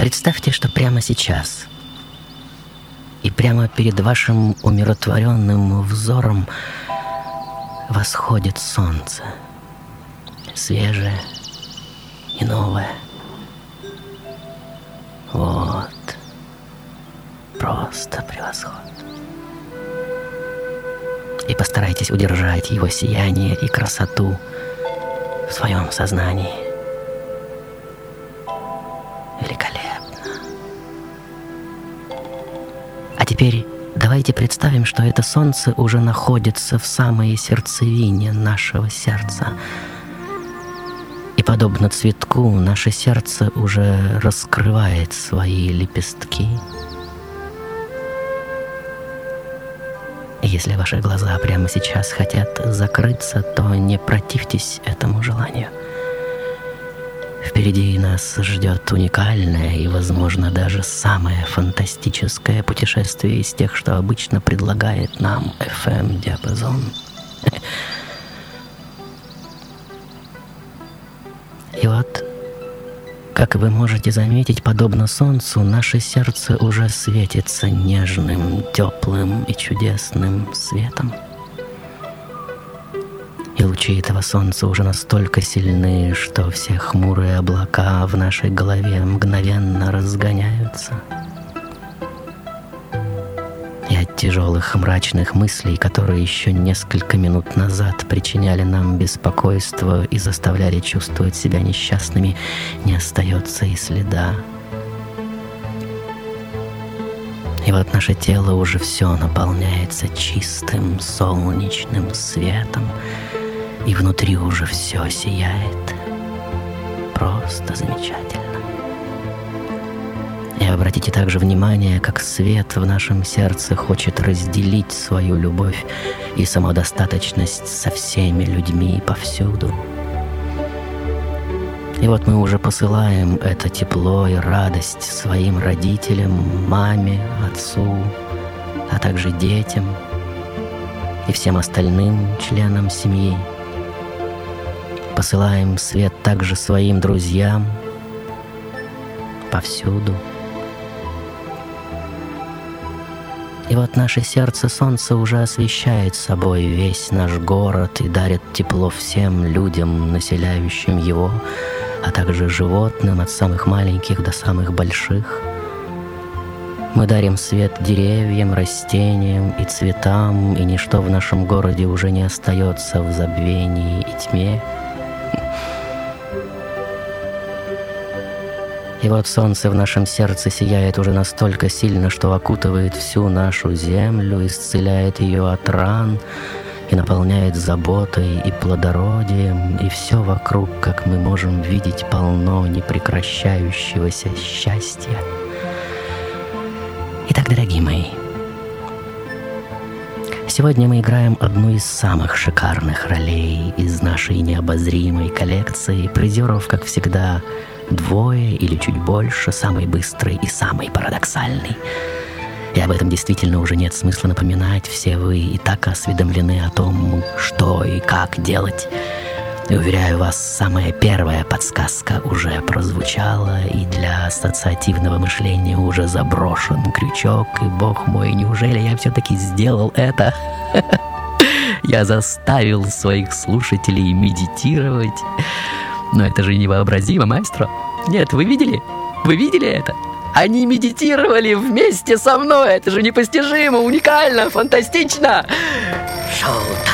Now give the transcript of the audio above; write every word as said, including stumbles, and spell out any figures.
Представьте, что прямо сейчас и прямо перед вашим умиротворенным взором восходит солнце, свежее и новое. Вот, просто превосходно. И постарайтесь удержать его сияние и красоту в своем сознании. Великолепно. А теперь давайте представим, что это солнце уже находится в самой сердцевине нашего сердца. И подобно цветку, наше сердце уже раскрывает свои лепестки. И если ваши глаза прямо сейчас хотят закрыться, то не противьтесь этому желанию. Впереди нас ждет уникальное и, возможно, даже самое фантастическое путешествие из тех, что обычно предлагает нам эф эм-диапазон. И вот, как вы можете заметить, подобно солнцу, наше сердце уже светится нежным, теплым и чудесным светом. И лучи этого солнца уже настолько сильны, что все хмурые облака в нашей голове мгновенно разгоняются. И от тяжелых мрачных мыслей, которые еще несколько минут назад причиняли нам беспокойство и заставляли чувствовать себя несчастными, не остается и следа. И вот наше тело уже все наполняется чистым солнечным светом, и внутри уже все сияет. Просто замечательно. И обратите также внимание, как свет в нашем сердце хочет разделить свою любовь и самодостаточность со всеми людьми повсюду. И вот мы уже посылаем это тепло и радость своим родителям, маме, отцу, а также детям и всем остальным членам семьи. Посылаем свет также своим друзьям повсюду. И вот наше сердце солнце уже освещает собой весь наш город и дарит тепло всем людям, населяющим его, а также животным от самых маленьких до самых больших. Мы дарим свет деревьям, растениям и цветам, и ничто в нашем городе уже не остается в забвении и тьме. И вот солнце в нашем сердце сияет уже настолько сильно, что окутывает всю нашу землю, исцеляет ее от ран и наполняет заботой и плодородием, и все вокруг, как мы можем видеть, полно непрекращающегося счастья. Итак, дорогие мои, сегодня мы играем одну из самых шикарных ролей из нашей необозримой коллекции. Призеров, как всегда, двое или чуть больше, самый быстрый и самый парадоксальный. И об этом действительно уже нет смысла напоминать, все вы и так осведомлены о том, что и как делать. И уверяю вас, самая первая подсказка уже прозвучала, и для ассоциативного мышления уже заброшен крючок, и, бог мой, неужели я все-таки сделал это? Я заставил своих слушателей медитировать. Но это же невообразимо, маэстро. Нет, вы видели? Вы видели это? Они медитировали вместе со мной. Это же непостижимо, уникально, фантастично. Шоу-тайм.